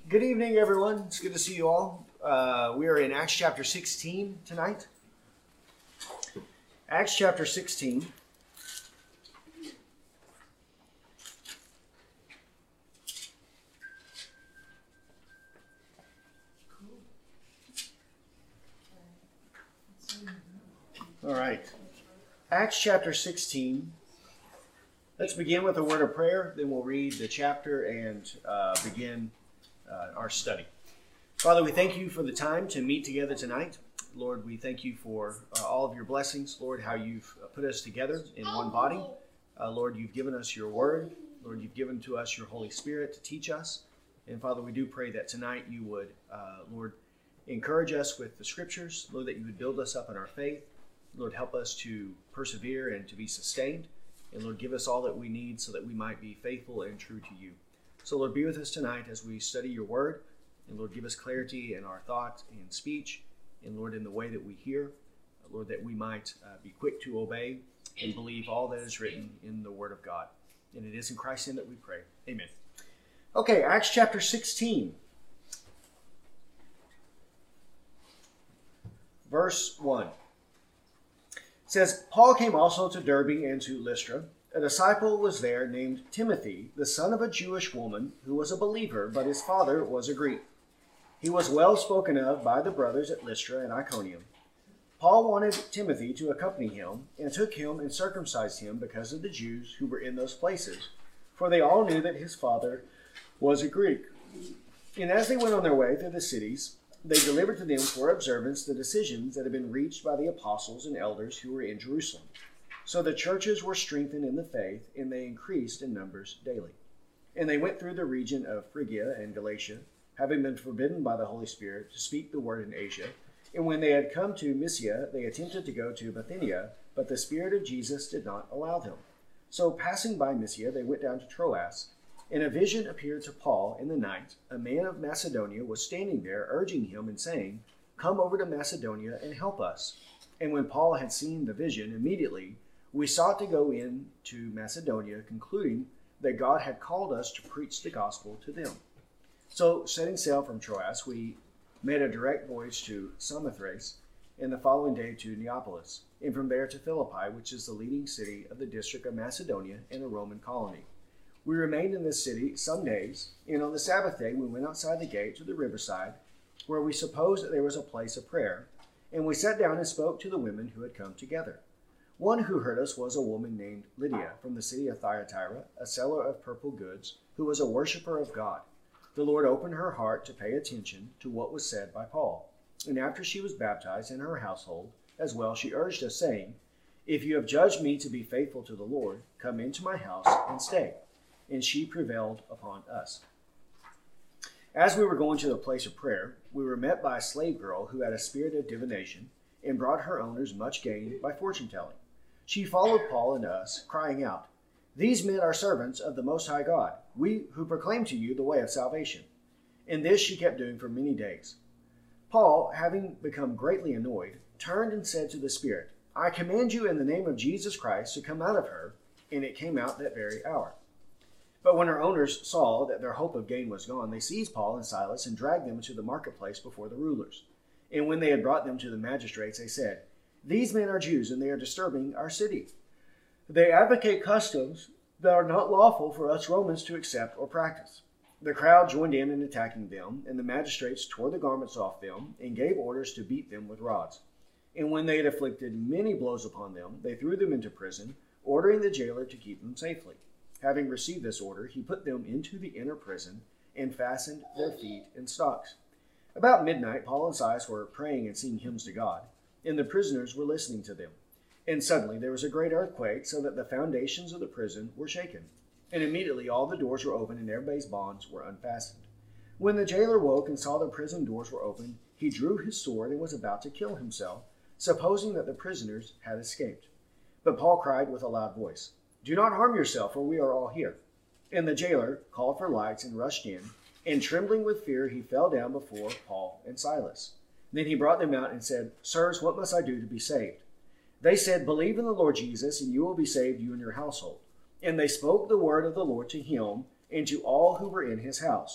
Good evening, everyone. It's good to see you all. We are in Acts chapter 16 tonight. Acts chapter 16. All right. Acts chapter 16. Let's begin with a word of prayer, then we'll read the chapter and begin our study. Father, we thank you for the time to meet together tonight. Lord, we thank you for all of your blessings. Lord, how you've put us together in one body. Lord, you've given us your word. Lord, you've given to us your Holy Spirit to teach us. And Father, we do pray that tonight you would, Lord, encourage us with the scriptures. Lord, that you would build us up in our faith. Lord, help us to persevere and to be sustained. And Lord, give us all that we need so that we might be faithful and true to you. So Lord, be with us tonight as we study your word. And Lord, give us clarity in our thought and speech. And Lord, in the way that we hear. Lord, that we might be quick to obey and believe all that is written in the word of God. And it is in Christ's name that we pray. Amen. Okay, Acts chapter 16. Verse 1. It says, Paul came also to Derbe and to Lystra. A disciple was there named Timothy, the son of a Jewish woman who was a believer, but his father was a Greek. He was well spoken of by the brothers at Lystra and Iconium. Paul wanted Timothy to accompany him, and took him and circumcised him because of the Jews who were in those places, for they all knew that his father was a Greek. And as they went on their way through the cities, they delivered to them for observance the decisions that had been reached by the apostles and elders who were in Jerusalem. So the churches were strengthened in the faith, and they increased in numbers daily. And they went through the region of Phrygia and Galatia, having been forbidden by the Holy Spirit to speak the word in Asia. And when they had come to Mysia, they attempted to go to Bithynia, but the Spirit of Jesus did not allow them. So passing by Mysia, they went down to Troas. And a vision appeared to Paul in the night. A man of Macedonia was standing there, urging him and saying, Come over to Macedonia and help us. And when Paul had seen the vision, immediately we sought to go in to Macedonia, concluding that God had called us to preach the gospel to them. So, setting sail from Troas, we made a direct voyage to Samothrace, and the following day to Neapolis, and from there to Philippi, which is the leading city of the district of Macedonia and a Roman colony. We remained in this city some days, and on the Sabbath day we went outside the gate to the riverside, where we supposed that there was a place of prayer, and we sat down and spoke to the women who had come together. One who heard us was a woman named Lydia from the city of Thyatira, a seller of purple goods, who was a worshiper of God. The Lord opened her heart to pay attention to what was said by Paul. And after she was baptized in her household as well, she urged us, saying, If you have judged me to be faithful to the Lord, come into my house and stay. And she prevailed upon us. As we were going to the place of prayer, we were met by a slave girl who had a spirit of divination and brought her owners much gain by fortune-telling. She followed Paul and us, crying out, These men are servants of the Most High God, we who proclaim to you the way of salvation. And this she kept doing for many days. Paul, having become greatly annoyed, turned and said to the spirit, I command you in the name of Jesus Christ to come out of her. And it came out that very hour. But when her owners saw that their hope of gain was gone, they seized Paul and Silas and dragged them into the marketplace before the rulers. And when they had brought them to the magistrates, they said, These men are Jews, and they are disturbing our city. They advocate customs that are not lawful for us Romans to accept or practice. The crowd joined in attacking them, and the magistrates tore the garments off them and gave orders to beat them with rods. And when they had inflicted many blows upon them, they threw them into prison, ordering the jailer to keep them safely. Having received this order, he put them into the inner prison and fastened their feet in stocks. About midnight, Paul and Silas were praying and singing hymns to God, and the prisoners were listening to them. And suddenly there was a great earthquake, so that the foundations of the prison were shaken. And immediately all the doors were opened, and everybody's bonds were unfastened. When the jailer woke and saw the prison doors were open, he drew his sword and was about to kill himself, supposing that the prisoners had escaped. But Paul cried with a loud voice, Do not harm yourself, for we are all here. And the jailer called for lights and rushed in, and trembling with fear, he fell down before Paul and Silas. Then he brought them out and said, Sirs, what must I do to be saved? They said, Believe in the Lord Jesus, and you will be saved, you and your household. And they spoke the word of the Lord to him and to all who were in his house.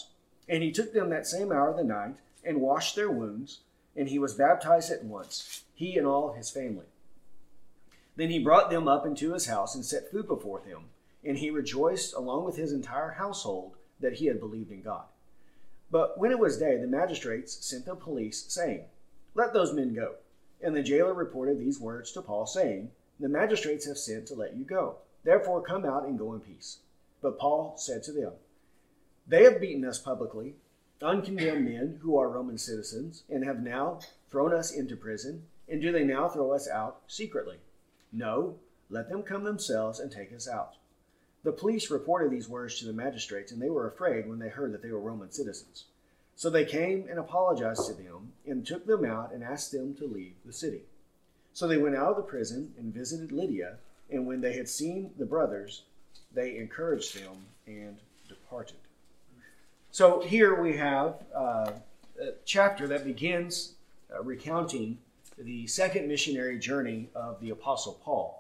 And he took them that same hour of the night, and washed their wounds, and he was baptized at once, he and all his family. Then he brought them up into his house and set food before them, and he rejoiced along with his entire household that he had believed in God. But when it was day, the magistrates sent the police, saying, "Let those men go." And the jailer reported these words to Paul, saying, "The magistrates have sent to let you go. Therefore come out and go in peace." But Paul said to them, "They have beaten us publicly, uncondemned men who are Roman citizens, and have now thrown us into prison. And do they now throw us out secretly? No, let them come themselves and take us out." The police reported these words to the magistrates, and they were afraid when they heard that they were Roman citizens. So they came and apologized to them, and took them out and asked them to leave the city. So they went out of the prison and visited Lydia, and when they had seen the brothers, they encouraged them and departed. So here we have a chapter that begins recounting the second missionary journey of the Apostle Paul.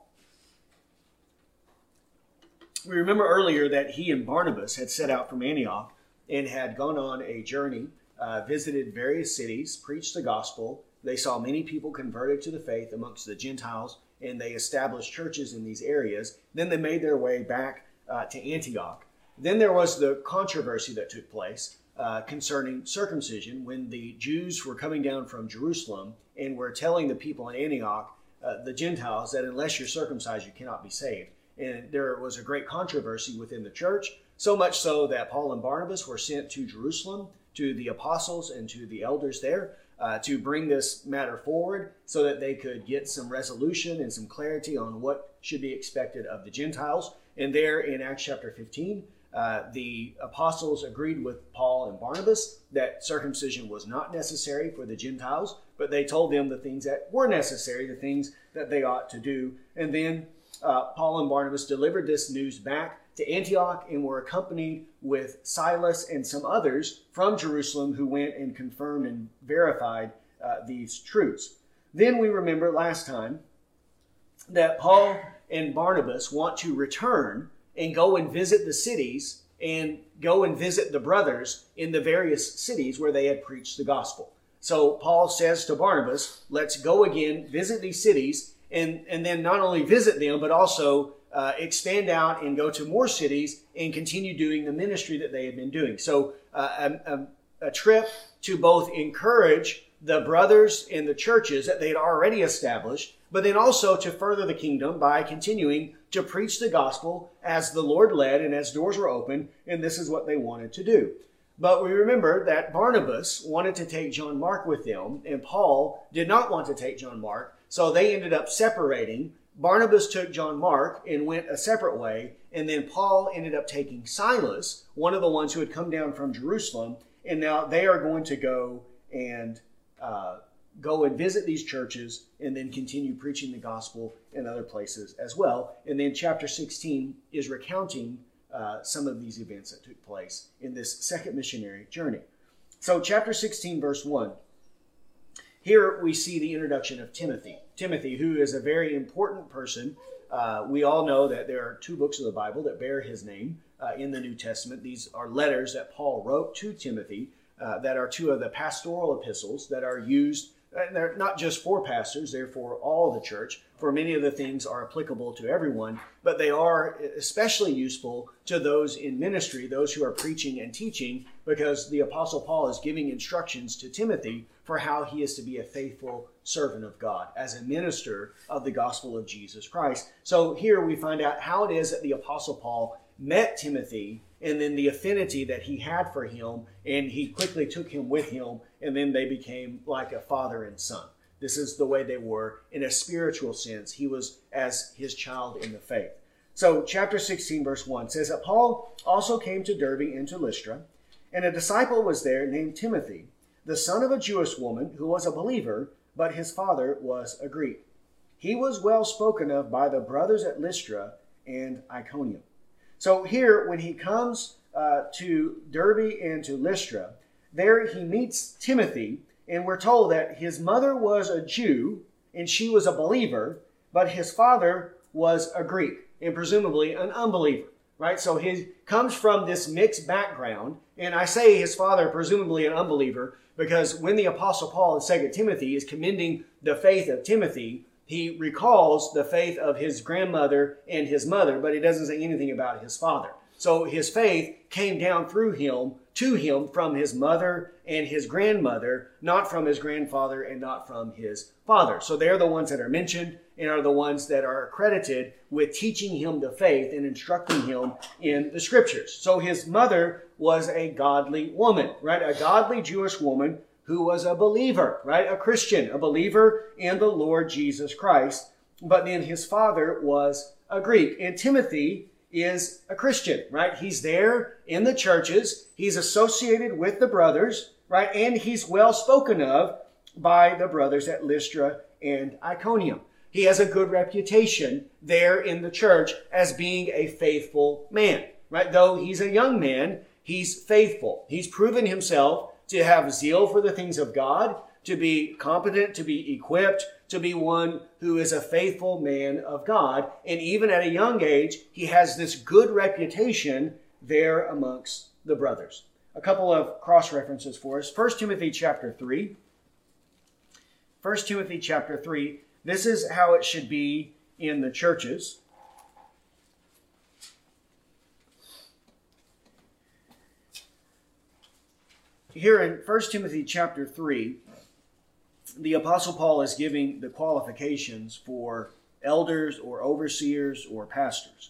We remember earlier that he and Barnabas had set out from Antioch and had gone on a journey, visited various cities, preached the gospel. They saw many people converted to the faith amongst the Gentiles, and they established churches in these areas. Then they made their way back to Antioch. Then there was the controversy that took place concerning circumcision when the Jews were coming down from Jerusalem and were telling the people in Antioch, the Gentiles, that unless you're circumcised, you cannot be saved. And there was a great controversy within the church, so much so that Paul and Barnabas were sent to Jerusalem, to the apostles and to the elders there, to bring this matter forward so that they could get some resolution and some clarity on what should be expected of the Gentiles. And there in Acts chapter 15, the apostles agreed with Paul and Barnabas that circumcision was not necessary for the Gentiles, but they told them the things that were necessary, the things that they ought to do. And then Paul and Barnabas delivered this news back to Antioch and were accompanied with Silas and some others from Jerusalem who went and confirmed and verified these truths. Then we remember last time that Paul and Barnabas want to return and go and visit the cities and go and visit the brothers in the various cities where they had preached the gospel. So Paul says to Barnabas, let's go again, visit these cities, and then not only visit them, but also expand out and go to more cities and continue doing the ministry that they had been doing. So a trip to both encourage the brothers in the churches that they had already established, but then also to further the kingdom by continuing to preach the gospel as the Lord led and as doors were open, and this is what they wanted to do. But we remember that Barnabas wanted to take John Mark with them, and Paul did not want to take John Mark, so they ended up separating. Barnabas took John Mark and went a separate way, and then Paul ended up taking Silas, one of the ones who had come down from Jerusalem, and now they are going to go and visit these churches and then continue preaching the gospel in other places as well. And then chapter 16 is recounting some of these events that took place in this second missionary journey. So chapter 16, verse 1. Here we see the introduction of Timothy. Timothy, who is a very important person. We all know that there are two books of the Bible that bear his name in the New Testament. These are letters that Paul wrote to Timothy that are two of the pastoral epistles that are used. And they're not just for pastors, they're for all the church. For many of the things are applicable to everyone, but they are especially useful to those in ministry, those who are preaching and teaching, because the Apostle Paul is giving instructions to Timothy for how he is to be a faithful servant of God as a minister of the gospel of Jesus Christ. So here we find out how it is that the Apostle Paul met Timothy and then the affinity that he had for him, and he quickly took him with him, and then they became like a father and son. This is the way they were in a spiritual sense. He was as his child in the faith. So chapter 16, verse 1 says that Paul also came to Derbe and to Lystra, and a disciple was there named Timothy, the son of a Jewish woman who was a believer, but his father was a Greek. He was well spoken of by the brothers at Lystra and Iconium. So here, when he comes to Derbe and to Lystra, there he meets Timothy, and we're told that his mother was a Jew, and she was a believer, but his father was a Greek, and presumably an unbeliever. right? So he comes from this mixed background. And I say his father, presumably an unbeliever, because when the Apostle Paul in 2 Timothy is commending the faith of Timothy, he recalls the faith of his grandmother and his mother, but he doesn't say anything about his father. So his faith came down through him, to him, from his mother and his grandmother, not from his grandfather and not from his father. So they're the ones that are mentioned and are the ones that are accredited with teaching him the faith and instructing him in the scriptures. So his mother was a godly woman, right? A godly Jewish woman who was a believer, right? A Christian, a believer in the Lord Jesus Christ. But then his father was a Greek. And Timothy is a Christian, right? He's there in the churches. He's associated with the brothers, right? And he's well spoken of by the brothers at Lystra and Iconium. He has a good reputation there in the church as being a faithful man, right? Though he's a young man, he's faithful. He's proven himself to have zeal for the things of God, to be competent, to be equipped, to be one who is a faithful man of God. And even at a young age, he has this good reputation there amongst the brothers. A couple of cross-references for us. 1 Timothy chapter 3. 1 Timothy chapter 3. This is how it should be in the churches. Here in 1 Timothy chapter 3, the Apostle Paul is giving the qualifications for elders or overseers or pastors.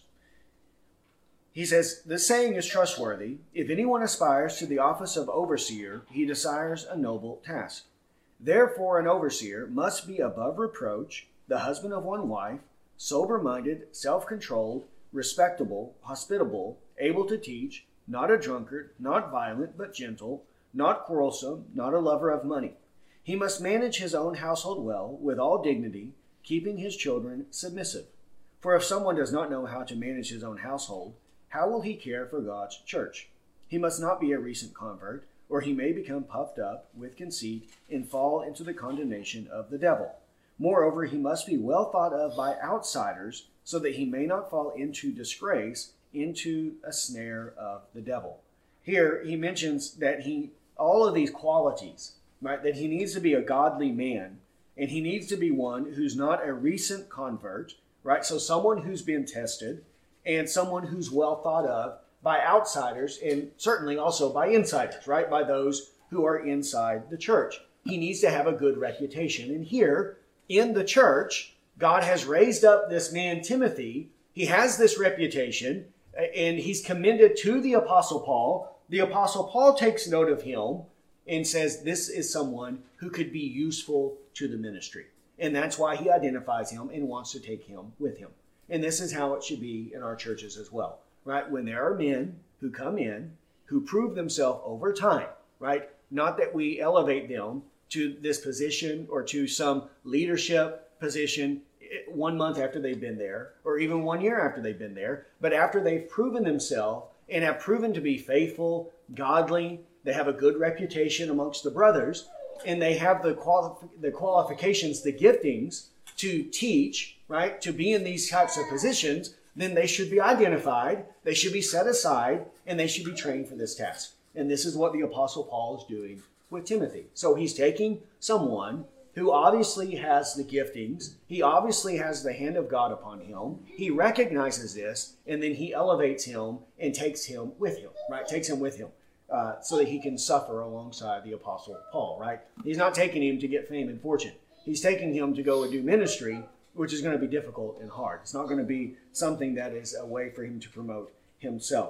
He says, "The saying is trustworthy. If anyone aspires to the office of overseer, he desires a noble task. Therefore, an overseer must be above reproach, the husband of one wife, sober-minded, self-controlled, respectable, hospitable, able to teach, not a drunkard, not violent, but gentle, not quarrelsome, not a lover of money. He must manage his own household well, with all dignity, keeping his children submissive. For if someone does not know how to manage his own household, how will he care for God's church? He must not be a recent convert, or he may become puffed up with conceit and fall into the condemnation of the devil. Moreover, he must be well thought of by outsiders, so that he may not fall into disgrace, into a snare of the devil." Here he mentions that all of these qualities, right, that he needs to be a godly man, and he needs to be one who's not a recent convert, right? So someone who's been tested, and someone who's well thought of by outsiders, and certainly also by insiders, right? By those who are inside the church. He needs to have a good reputation. And here in the church, God has raised up this man, Timothy. He has this reputation, and he's commended to the Apostle Paul. The Apostle Paul takes note of him and says this is someone who could be useful to the ministry. And that's why he identifies him and wants to take him with him. And this is how it should be in our churches as well, right? When there are men who come in, who prove themselves over time, right? Not that we elevate them to this position or to some leadership position 1 month after they've been there, or even 1 year after they've been there, but after they've proven themselves and have proven to be faithful, godly, they have a good reputation amongst the brothers, and they have the qualifications, the giftings to teach, right, to be in these types of positions, then they should be identified, they should be set aside, and they should be trained for this task. And this is what the Apostle Paul is doing with Timothy. So he's taking someone who obviously has the giftings, he obviously has the hand of God upon him, he recognizes this, and then he elevates him and takes him with him, right? Takes him with him so that he can suffer alongside the Apostle Paul, right? He's not taking him to get fame and fortune. He's taking him to go and do ministry, which is going to be difficult and hard. It's not going to be something that is a way for him to promote himself.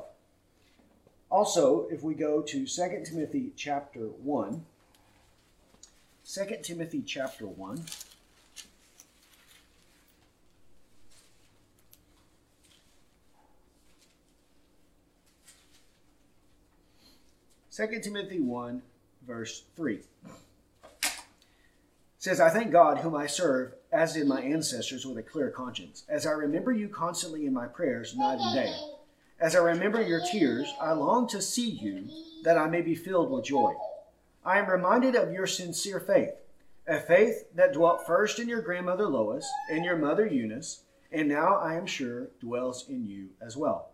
Also, if we go to 2 Timothy chapter 1, 2 Timothy chapter 1. Second Timothy 1, verse 3. It says, "I thank God whom I serve, as did my ancestors, with a clear conscience, as I remember you constantly in my prayers night and day. As I remember your tears, I long to see you, that I may be filled with joy. I am reminded of your sincere faith, a faith that dwelt first in your grandmother Lois and your mother Eunice, and now I am sure dwells in you as well.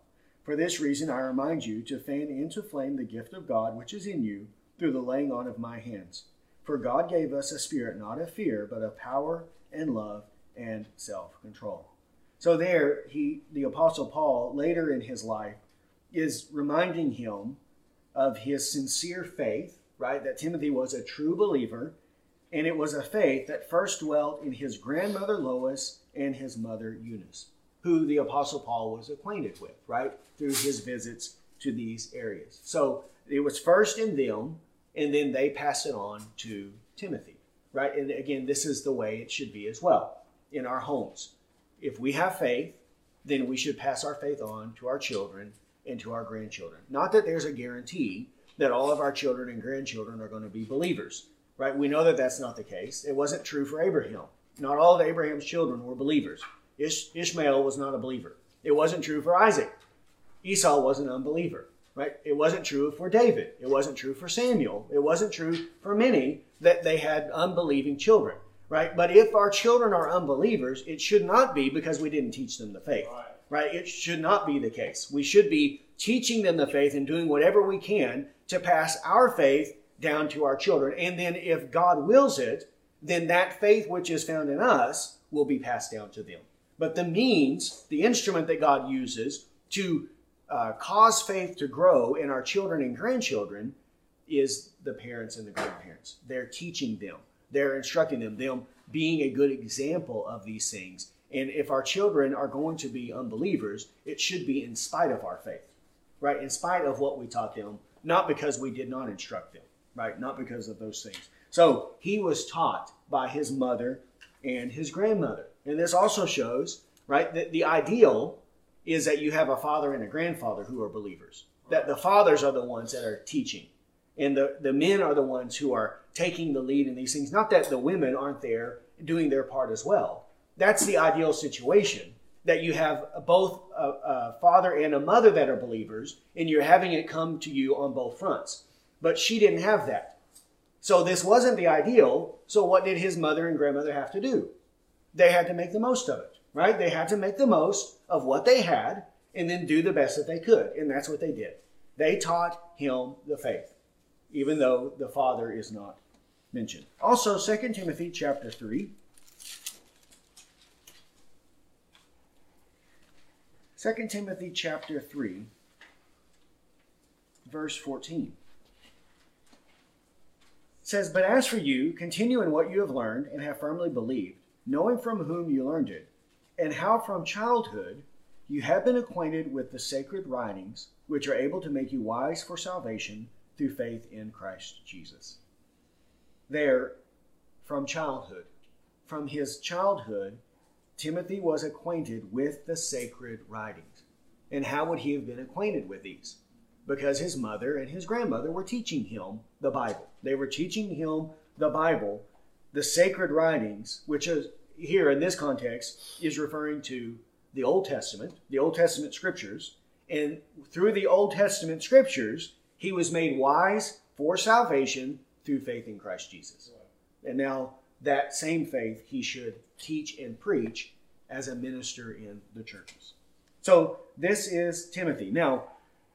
For this reason I remind you to fan into flame the gift of God which is in you through the laying on of my hands. For God gave us a spirit not of fear, but of power and love and self-control. So there, the Apostle Paul, later in his life, is reminding him of his sincere faith, right? That Timothy was a true believer, and it was a faith that first dwelt in his grandmother Lois and his mother Eunice, who the Apostle Paul was acquainted with, right? Through his visits to these areas. So it was first in them, and then they passed it on to Timothy, right? And again, this is the way it should be as well in our homes. If we have faith, then we should pass our faith on to our children and to our grandchildren. Not that there's a guarantee that all of our children and grandchildren are going to be believers, right? We know that that's not the case. It wasn't true for Abraham. Not all of Abraham's children were believers. Ishmael was not a believer. It wasn't true for Isaac. Esau was an unbeliever, right? It wasn't true for David. It wasn't true for Samuel. It wasn't true for many that they had unbelieving children, right? But if our children are unbelievers, it should not be because we didn't teach them the faith, right? It should not be the case. We should be teaching them the faith and doing whatever we can to pass our faith down to our children. And then if God wills it, then that faith which is found in us will be passed down to them. But the means, the instrument that God uses to cause faith to grow in our children and grandchildren is the parents and the grandparents. They're teaching them. They're instructing them being a good example of these things. And if our children are going to be unbelievers, it should be in spite of our faith, right? In spite of what we taught them, not because we did not instruct them, right? Not because of those things. So he was taught by his mother and his grandmother. And this also shows, right, that the ideal is that you have a father and a grandfather who are believers. That the fathers are the ones that are teaching. And the men are the ones who are taking the lead in these things. Not that the women aren't there doing their part as well. That's the ideal situation. That you have both a father and a mother that are believers, and you're having it come to you on both fronts. But she didn't have that. So this wasn't the ideal. So what did his mother and grandmother have to do? They had to make the most of it, right? They had to make the most of what they had and then do the best that they could. And that's what they did. They taught him the faith, even though the father is not mentioned. Also, 2 Timothy chapter 3. 2 Timothy chapter 3, verse 14. It says, "But as for you, continue in what you have learned and have firmly believed, knowing from whom you learned it, and how from childhood you have been acquainted with the sacred writings, which are able to make you wise for salvation through faith in Christ Jesus." There, from childhood, from his childhood, Timothy was acquainted with the sacred writings. And how would he have been acquainted with these? Because his mother and his grandmother were teaching him the Bible. They were teaching him the Bible, the sacred writings, which is here in this context is referring to the Old Testament scriptures. And through the Old Testament scriptures, he was made wise for salvation through faith in Christ Jesus. And now that same faith he should teach and preach as a minister in the churches. So this is Timothy. Now,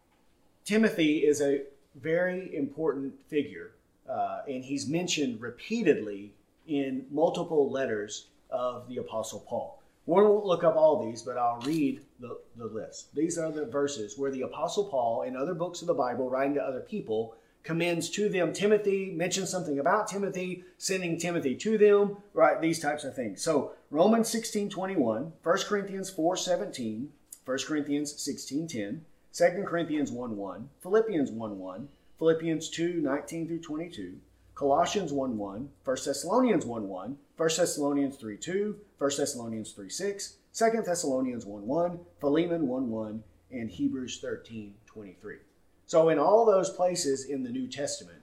Timothy is a very important figure, and he's mentioned repeatedly in multiple letters of the Apostle Paul. We won't look up all these, but I'll read the list. These are the verses where the Apostle Paul, in other books of the Bible, writing to other people, commends to them Timothy, mentions something about Timothy, sending Timothy to them, right? These types of things. So Romans 16:21, 1 Corinthians 4:17, 1 Corinthians 16:10, 2 Corinthians 1:1, Philippians 1:1, Philippians 2:19 through 22, Colossians 1:1, 1 Thessalonians 1:1, 1 Thessalonians 3:2, 1 Thessalonians 3:6, 2 Thessalonians 1:1, Philemon 1:1, and Hebrews 13:23. So in all those places in the New Testament,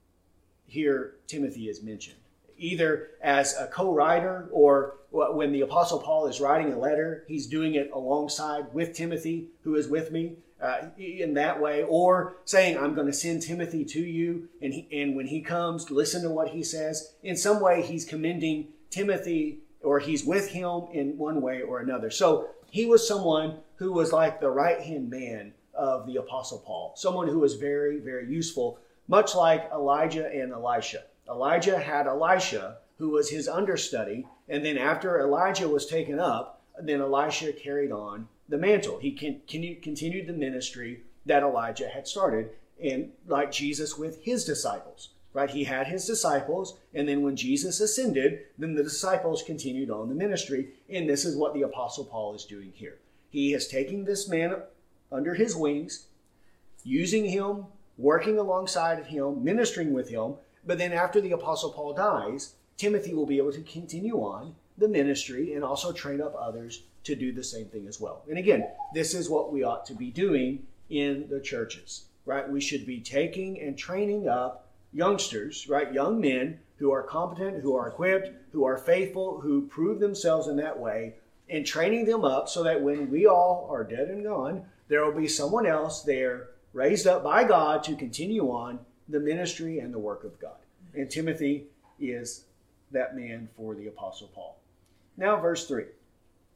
here Timothy is mentioned, either as a co-writer or when the Apostle Paul is writing a letter, he's doing it alongside with Timothy, who is with me in that way, or saying, I'm going to send Timothy to you, and when he comes, listen to what he says. In some way, he's commending Timothy, or he's with him in one way or another. So he was someone who was like the right-hand man of the Apostle Paul, someone who was very, very useful, much like Elijah and Elisha. Elijah had Elisha, who was his understudy, and then after Elijah was taken up, then Elisha carried on the mantle. He continued the ministry that Elijah had started, and like Jesus with his disciples, right? He had his disciples, and then when Jesus ascended, then the disciples continued on the ministry, and this is what the Apostle Paul is doing here. He is taking this man under his wings, using him, working alongside of him, ministering with him, but then after the Apostle Paul dies, Timothy will be able to continue on the ministry and also train up others to do the same thing as well. And again, this is what we ought to be doing in the churches, right? We should be taking and training up youngsters, right? Young men who are competent, who are equipped, who are faithful, who prove themselves in that way, and training them up so that when we all are dead and gone, there will be someone else there raised up by God to continue on the ministry and the work of God. And Timothy is that man for the Apostle Paul. Now, verse 3. It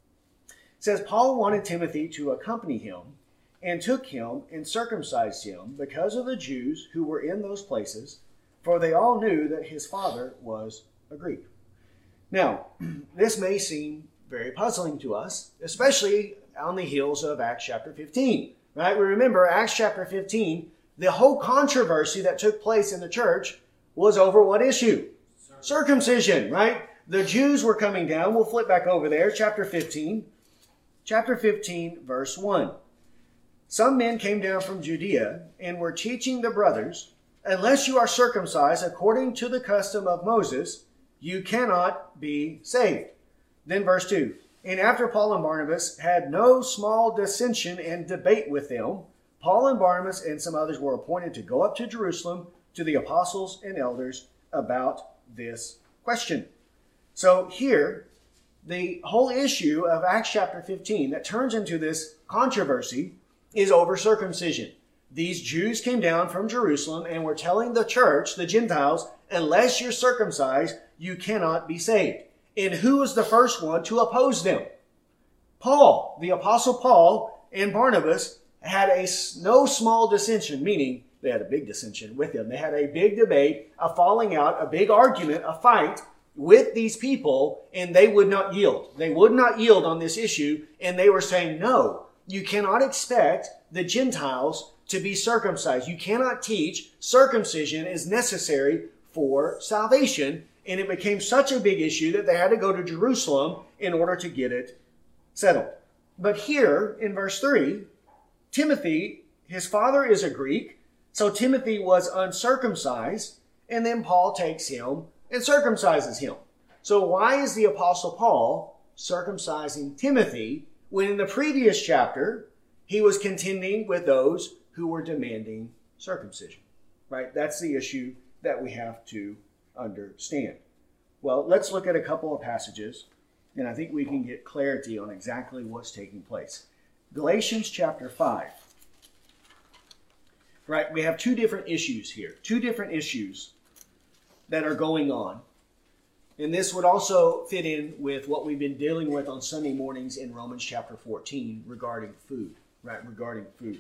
says, Paul wanted Timothy to accompany him and took him and circumcised him because of the Jews who were in those places, for they all knew that his father was a Greek. Now, this may seem very puzzling to us, especially on the heels of Acts chapter 15. Right? We remember Acts chapter 15, the whole controversy that took place in the church was over what issue? Circumcision, right? The Jews were coming down. We'll flip back over there, chapter 15. Chapter 15, verse 1. Some men came down from Judea and were teaching the brothers, unless you are circumcised according to the custom of Moses, you cannot be saved. Then verse 2. And after Paul and Barnabas had no small dissension and debate with them, Paul and Barnabas and some others were appointed to go up to Jerusalem to the apostles and elders about this question. So here, the whole issue of Acts chapter 15 that turns into this controversy is over circumcision. These Jews came down from Jerusalem and were telling the church, the Gentiles, unless you're circumcised, you cannot be saved. And who was the first one to oppose them? Paul. The Apostle Paul and Barnabas had no small dissension, meaning they had a big dissension with them. They had a big debate, a falling out, a big argument, a fight with these people, and they would not yield. They would not yield on this issue, and they were saying, no, you cannot expect the Gentiles to be circumcised. You cannot teach circumcision is necessary for salvation. And it became such a big issue that they had to go to Jerusalem in order to get it settled. But here in verse 3, Timothy, his father is a Greek, so Timothy was uncircumcised, and then Paul takes him and circumcises him. So why is the Apostle Paul circumcising Timothy when in the previous chapter he was contending with those who were demanding circumcision? Right? That's the issue that we have to understand. Well, let's look at a couple of passages, and I think we can get clarity on exactly what's taking place. Galatians chapter 5. Right, we have two different issues here, two different issues that are going on. And this would also fit in with what we've been dealing with on Sunday mornings in Romans chapter 14 regarding food, right, regarding food.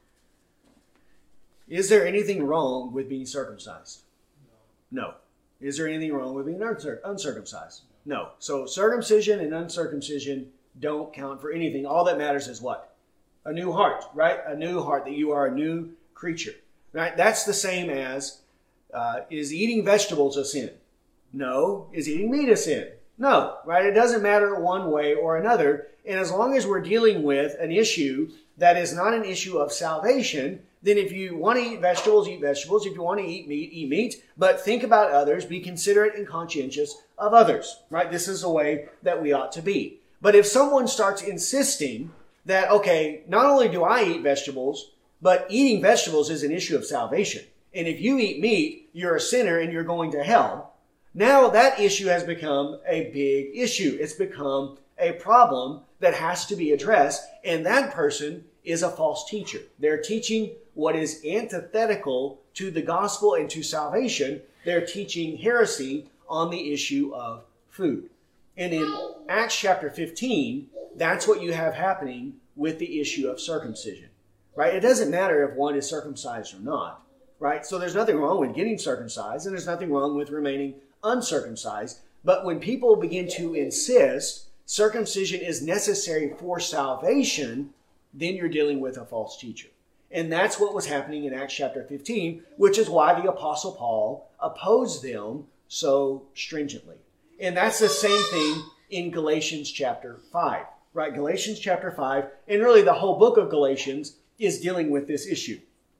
Is there anything wrong with being circumcised? No. Is there anything wrong with being uncircumcised? No. So circumcision and uncircumcision don't count for anything. All that matters is what? A new heart, right? A new heart, that you are a new creature, right? That's the same as, is eating vegetables a sin? No. Is eating meat a sin? No, right? It doesn't matter one way or another. And as long as we're dealing with an issue that is not an issue of salvation, then if you want to eat vegetables, eat vegetables. If you want to eat meat, eat meat. But think about others. Be considerate and conscientious of others, right? This is the way that we ought to be. But if someone starts insisting that, okay, not only do I eat vegetables, but eating vegetables is an issue of salvation. And if you eat meat, you're a sinner and you're going to hell. Now that issue has become a big issue. It's become a problem that has to be addressed. And that person is a false teacher. They're teaching what is antithetical to the gospel and to salvation. They're teaching heresy on the issue of food. And in Acts chapter 15, That's what you have happening with the issue of circumcision, right? It doesn't matter if one is circumcised or not, right? So there's nothing wrong with getting circumcised, and there's nothing wrong with remaining uncircumcised. But when people begin to insist circumcision is necessary for salvation, then you're dealing with a false teacher. And that's what was happening in Acts chapter 15, which is why the Apostle Paul opposed them so stringently. And that's the same thing in Galatians chapter 5, right? Galatians chapter 5, and really the whole book of Galatians is dealing with this issue.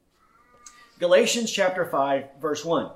Galatians chapter 5, verse 1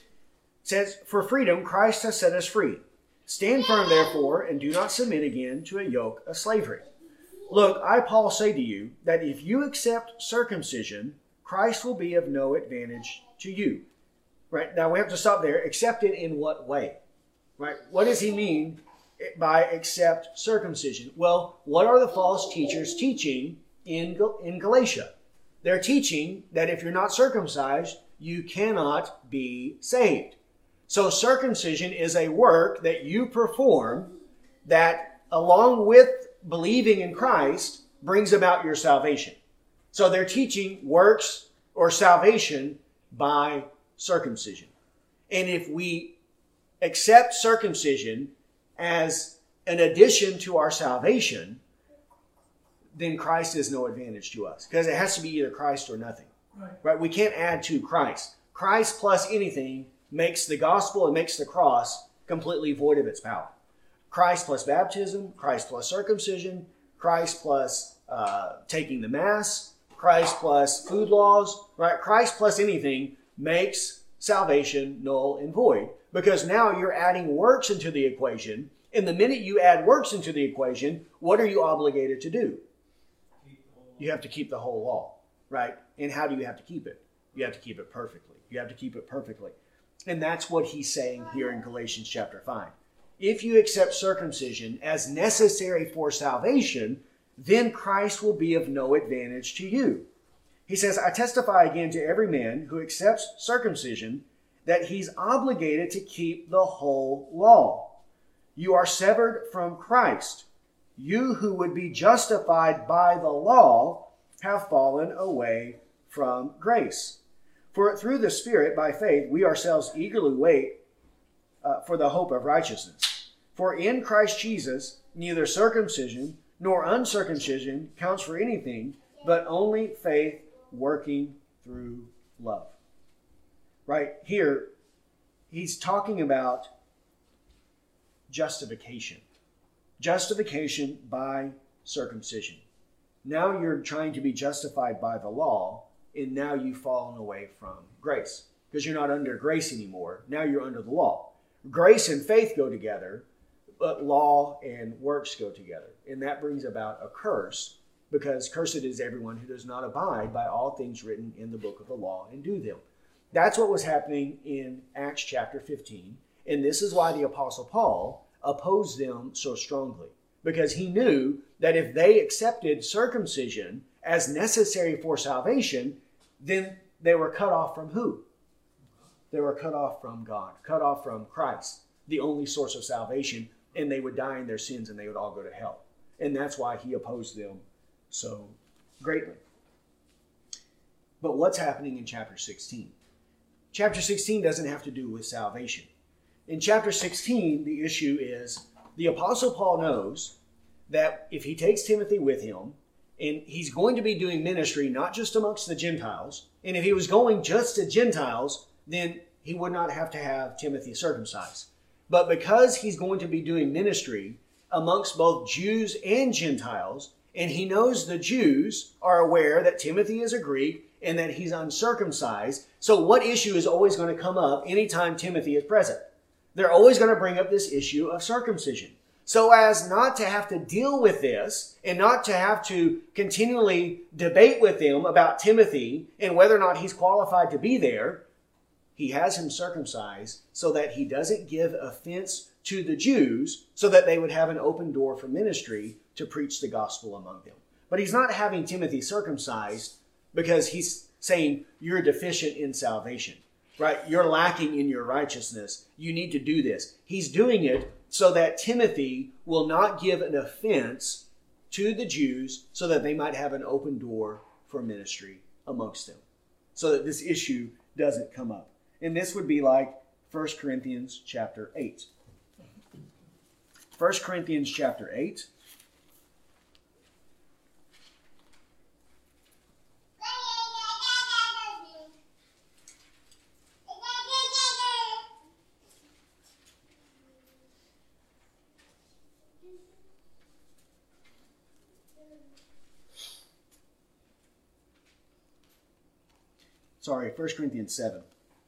says, "For freedom Christ has set us free. Stand firm, therefore, and do not submit again to a yoke of slavery. Look, I, Paul, say to you that if you accept circumcision, Christ will be of no advantage to you." Right? Now we have to stop there. Accept it in what way? Right? What does he mean by accept circumcision? Well, what are the false teachers teaching in Galatia? They're teaching that if you're not circumcised, you cannot be saved. So circumcision is a work that you perform that, along with believing in Christ, brings about your salvation. So they're teaching works or salvation by circumcision. And if we accept circumcision as an addition to our salvation, then Christ is no advantage to us, because it has to be either Christ or nothing. Right? We can't add to Christ. Christ plus anything makes the gospel and makes the cross completely void of its power. Christ plus baptism, Christ plus circumcision, Christ plus taking the Mass, Christ plus food laws, right? Christ plus anything makes salvation null and void, because now you're adding works into the equation. And the minute you add works into the equation, what are you obligated to do? You have to keep the whole law, right? And how do you have to keep it? You have to keep it perfectly. You have to keep it perfectly. And that's what he's saying here in Galatians chapter 5. If you accept circumcision as necessary for salvation, then Christ will be of no advantage to you. He says, "I testify again to every man who accepts circumcision that he's obligated to keep the whole law. You are severed from Christ. You who would be justified by the law have fallen away from grace. For through the Spirit, by faith, we ourselves eagerly wait for the hope of righteousness. For in Christ Jesus, neither circumcision nor uncircumcision counts for anything, but only faith working through love." Right here, he's talking about justification. Justification by circumcision. Now you're trying to be justified by the law, and now you've fallen away from grace, because you're not under grace anymore. Now you're under the law. Grace and faith go together, but law and works go together. And that brings about a curse, because cursed is everyone who does not abide by all things written in the book of the law and do them. That's what was happening in Acts chapter 15. And this is why the Apostle Paul opposed them so strongly, because he knew that if they accepted circumcision as necessary for salvation, then they were cut off from who? They were cut off from God, cut off from Christ, the only source of salvation, and they would die in their sins and they would all go to hell. And that's why he opposed them so greatly. But what's happening in chapter 16? Chapter 16 doesn't have to do with salvation. In chapter 16, the issue is the Apostle Paul knows that if he takes Timothy with him, and he's going to be doing ministry not just amongst the Gentiles, and if he was going just to Gentiles, then he would not have to have Timothy circumcised. But because he's going to be doing ministry amongst both Jews and Gentiles, and he knows the Jews are aware that Timothy is a Greek and that he's uncircumcised, so what issue is always going to come up anytime Timothy is present? They're always going to bring up this issue of circumcision. So as not to have to deal with this and not to have to continually debate with them about Timothy and whether or not he's qualified to be there, he has him circumcised so that he doesn't give offense to the Jews, so that they would have an open door for ministry to preach the gospel among them. But he's not having Timothy circumcised because he's saying you're deficient in salvation, right? You're lacking in your righteousness. You need to do this. He's doing it so that Timothy will not give an offense to the Jews so that they might have an open door for ministry amongst them, so that this issue doesn't come up. And this would be like 1 Corinthians chapter 8. 1 Corinthians chapter 8. Sorry, 1 Corinthians 7.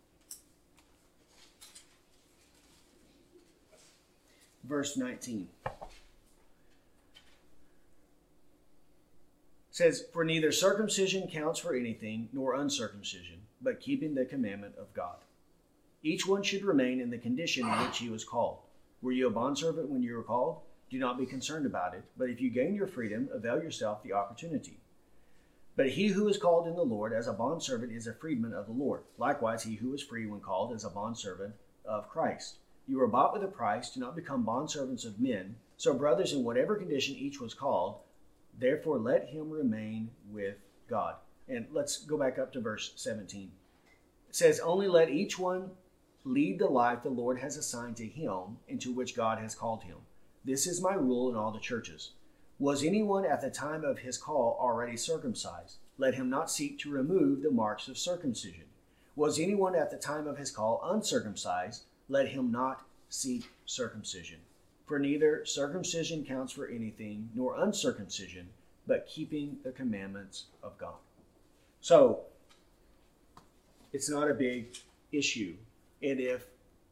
Verse 19. Says, "For neither circumcision counts for anything, nor uncircumcision, but keeping the commandment of God. Each one should remain in the condition in which he was called. Were you a bondservant when you were called? Do not be concerned about it, but if you gain your freedom, avail yourself the opportunity. But he who is called in the Lord as a bondservant is a freedman of the Lord. Likewise, he who is free when called is a bondservant of Christ. You were bought with a price. Do not become bondservants of men. So, brothers, in whatever condition each was called, therefore let him remain with God." And let's go back up to verse 17. It says, "Only let each one lead the life the Lord has assigned to him and to which God has called him. This is my rule in all the churches. Was anyone at the time of his call already circumcised? Let him not seek to remove the marks of circumcision. Was anyone at the time of his call uncircumcised? Let him not seek circumcision. For neither circumcision counts for anything, nor uncircumcision, but keeping the commandments of God." So, it's not a big issue. And if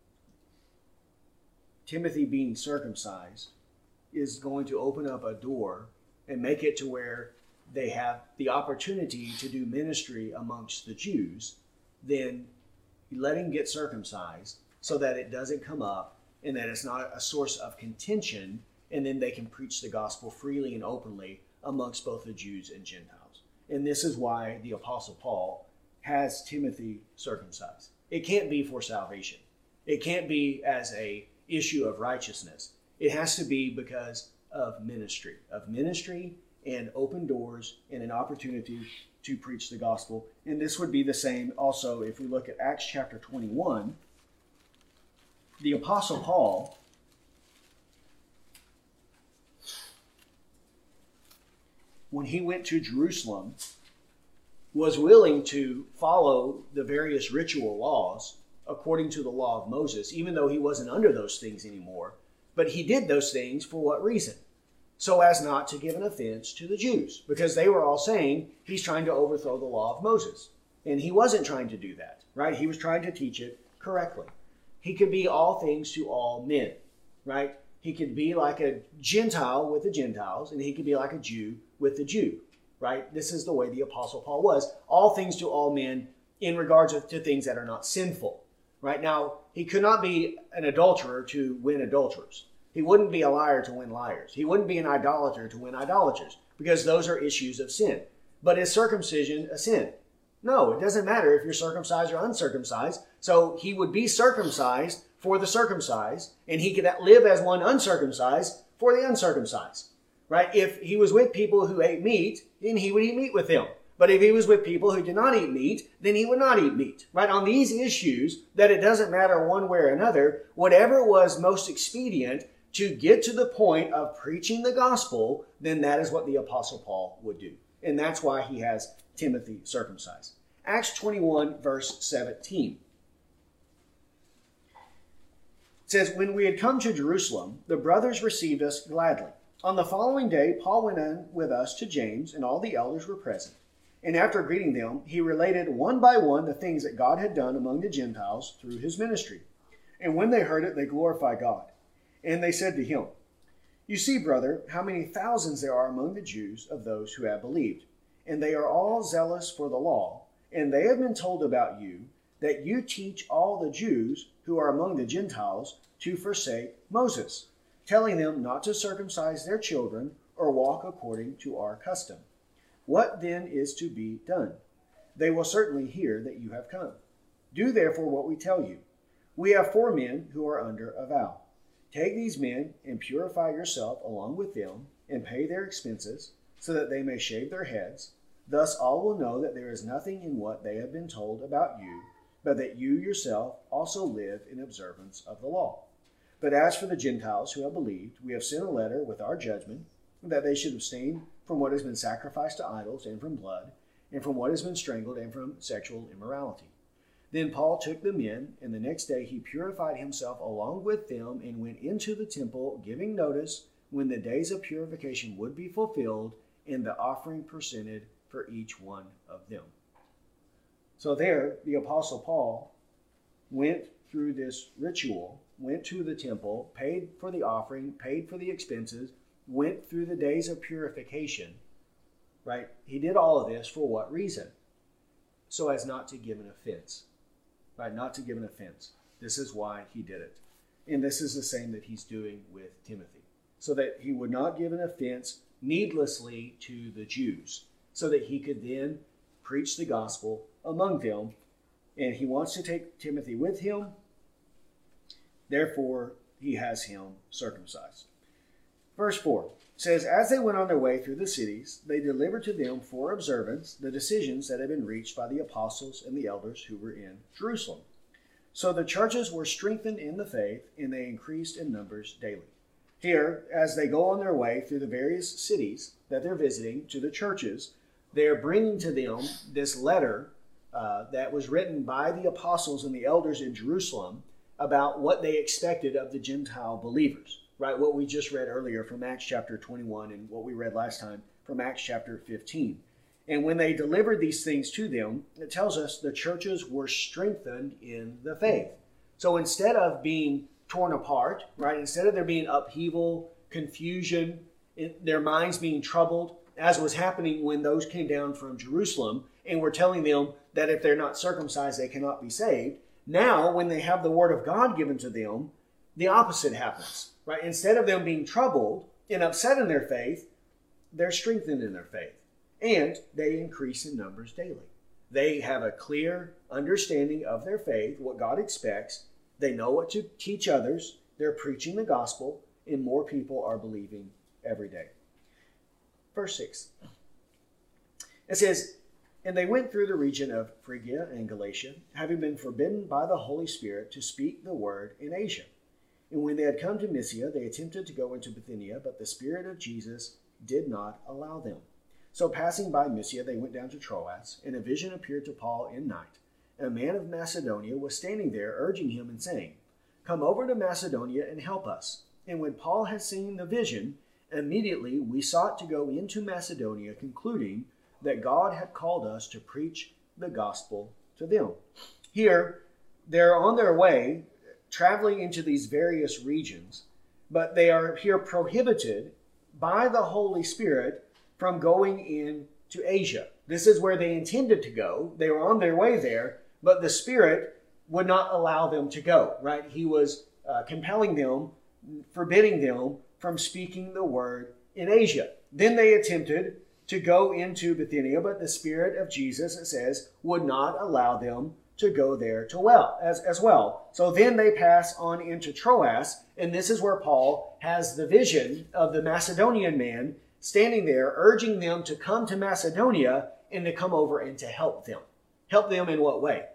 Timothy being circumcised is going to open up a door and make it to where they have the opportunity to do ministry amongst the Jews, then let him get circumcised so that it doesn't come up and that it's not a source of contention, and then they can preach the gospel freely and openly amongst both the Jews and Gentiles. And this is why the Apostle Paul has Timothy circumcised. It can't be for salvation. It can't be as a issue of righteousness. It has to be because of ministry and open doors and an opportunity to preach the gospel. And this would be the same also if we look at Acts chapter 21. The Apostle Paul when he went to Jerusalem was willing to follow the various ritual laws according to the law of Moses, even though he wasn't under those things anymore. But he did those things for what reason? So as not to give an offense to the Jews, because they were all saying he's trying to overthrow the law of Moses. And he wasn't trying to do that, right? He was trying to teach it correctly. He could be all things to all men, right? He could be like a Gentile with the Gentiles, and he could be like a Jew with the Jew, right? This is the way the Apostle Paul was. All things to all men in regards to things that are not sinful. Right now, he could not be an adulterer to win adulterers. He wouldn't be a liar to win liars. He wouldn't be an idolater to win idolaters, because those are issues of sin. But is circumcision a sin? No, it doesn't matter if you're circumcised or uncircumcised. So he would be circumcised for the circumcised, and he could live as one uncircumcised for the uncircumcised. Right? If he was with people who ate meat, then he would eat meat with them. But if he was with people who did not eat meat, then he would not eat meat. Right? On these issues, that it doesn't matter one way or another, whatever was most expedient to get to the point of preaching the gospel, then that is what the Apostle Paul would do. And that's why he has Timothy circumcised. Acts 21, verse 17. It says, "When we had come to Jerusalem, the brothers received us gladly. On the following day, Paul went in with us to James, and all the elders were present. And after greeting them, he related one by one the things that God had done among the Gentiles through his ministry. And when they heard it, they glorified God. And they said to him, 'You see, brother, how many thousands there are among the Jews of those who have believed. And they are all zealous for the law. And they have been told about you that you teach all the Jews who are among the Gentiles to forsake Moses, telling them not to circumcise their children or walk according to our custom. What then is to be done? They will certainly hear that you have come. Do therefore what we tell you. We have 4 men who are under a vow. Take these men and purify yourself along with them and pay their expenses, so that they may shave their heads. Thus all will know that there is nothing in what they have been told about you, but that you yourself also live in observance of the law. But as for the Gentiles who have believed, we have sent a letter with our judgment, that they should abstain from what has been sacrificed to idols, and from blood, and from what has been strangled, and from sexual immorality. Then Paul took them in, and the next day he purified himself along with them, and went into the temple, giving notice when the days of purification would be fulfilled, and the offering presented for each one of them. So there, the Apostle Paul went through this ritual, went to the temple, paid for the offering, paid for the expenses, went through the days of purification, right? He did all of this for what reason? So as not to give an offense, right? Not to give an offense. This is why he did it. And this is the same that he's doing with Timothy, so that he would not give an offense needlessly to the Jews, so that he could then preach the gospel among them. And he wants to take Timothy with him. Therefore, he has him circumcised. Verse 4 says, As they went on their way through the cities, they delivered to them for observance the decisions that had been reached by the apostles and the elders who were in Jerusalem. So the churches were strengthened in the faith, and they increased in numbers daily. Here, as they go on their way through the various cities that they're visiting to the churches, they're bringing to them this letter that was written by the apostles and the elders in Jerusalem about what they expected of the Gentile believers, right? What we just read earlier from Acts chapter 21 and what we read last time from Acts chapter 15. And when they delivered these things to them, it tells us the churches were strengthened in the faith. So instead of being torn apart, right? Instead of there being upheaval, confusion, their minds being troubled, as was happening when those came down from Jerusalem and were telling them that if they're not circumcised, they cannot be saved. Now, when they have the word of God given to them, the opposite happens, right? Instead of them being troubled and upset in their faith, they're strengthened in their faith, and they increase in numbers daily. They have a clear understanding of their faith, what God expects. They know what to teach others. They're preaching the gospel, and more people are believing every day. Verse 6. It says, And they went through the region of Phrygia and Galatia, having been forbidden by the Holy Spirit to speak the word in Asia. And when they had come to Mysia, they attempted to go into Bithynia, but the Spirit of Jesus did not allow them. So passing by Mysia, they went down to Troas, and a vision appeared to Paul in night. And a man of Macedonia was standing there, urging him and saying, Come over to Macedonia and help us. And when Paul had seen the vision, immediately we sought to go into Macedonia, concluding that God had called us to preach the gospel to them. Here, they're on their way, traveling into these various regions, but they are here prohibited by the Holy Spirit from going into Asia. This is where they intended to go. They were on their way there, but the Spirit would not allow them to go, right? He was compelling them, forbidding them from speaking the word in Asia. Then they attempted to go into Bithynia, but the Spirit of Jesus, it says, would not allow them to go there as well. So then they pass on into Troas, and this is where Paul has the vision of the Macedonian man standing there, urging them to come to Macedonia and to come over and to help them. Help them in what way?